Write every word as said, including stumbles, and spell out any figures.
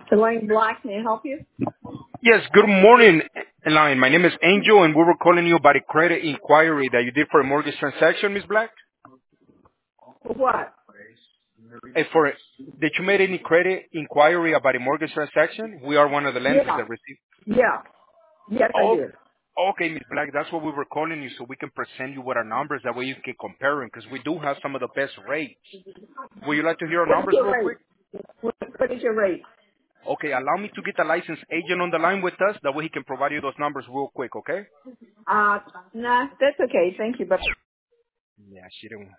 Elaine Black, may I help you? Yes, good morning, Elaine. My name is Angel, and we were calling you about a credit inquiry that you did for a mortgage transaction, Miss Black. For what? And for did you make any credit inquiry about a mortgage transaction? We are one of the lenders Yeah. that receive. Yeah. Yes, I Oh, did. okay, Miss Black. That's what we were calling you, so we can present you with our numbers. That way you can compare them, because we do have some of the best rates. Would you like to hear our What is numbers your real rate? quick? What, what is your rate? Okay, allow me to get the licensed agent on the line with us. That way he can provide you those numbers real quick. Okay? Uh, nah, that's okay. Thank you, but Yeah, she didn't.